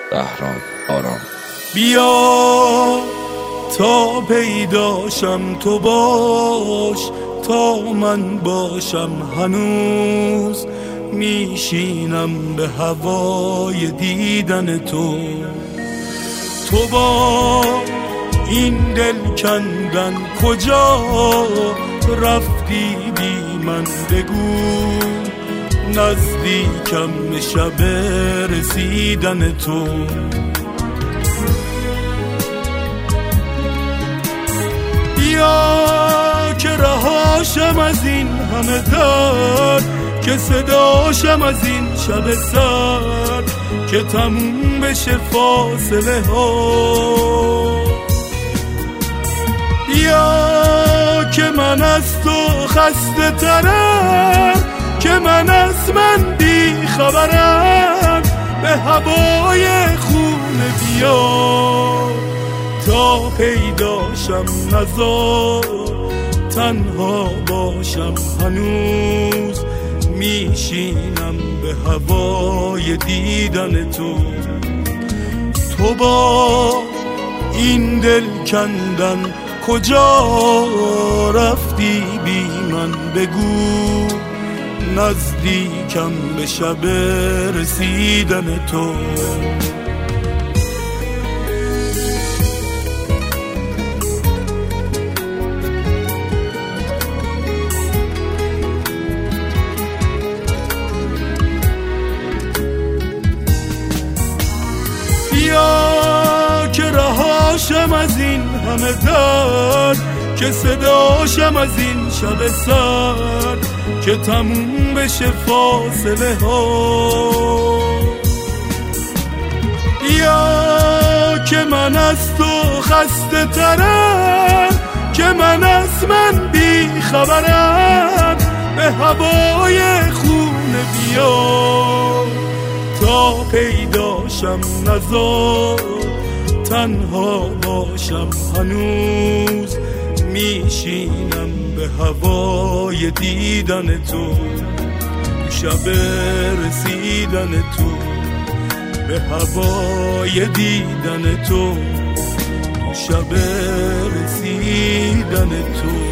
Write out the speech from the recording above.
بهرام آرام. بیا تا پیداشم تو باش، تا من باشم هنوز میشینم به هوای دیدن تو. تو با این دل کندن کجا رفتی بی من بگو، نزدیکم به شب رسیدن تو. بیا که رهاشم از این همه درد، که صداشم از این شب سر، که تموم بشه فاصله ها. بیا که من از تو خسته ترم، که من از من بی خبرم، به هوای خونه بیا تا پیداشم، نذار تنها باشم هنوز میشینم به هوای دیدن تو. تو با این دل کندن کجا رفتی بی من بگو، نزدیکم به شب رسیدن تو. بیا که رهاشم از این همه درد، که صداشم از این شب سر، که تموم بشه فاصله ها. بیا که من از تو خسته ترم، که من از من بی خبرم، به هوای خونه بیا تا پیداشم، نذار تنها باشم هنوز میشینم به هوای دیدن تو. شب رسیدن تو، به هوای دیدن تو، شب رسیدن تو.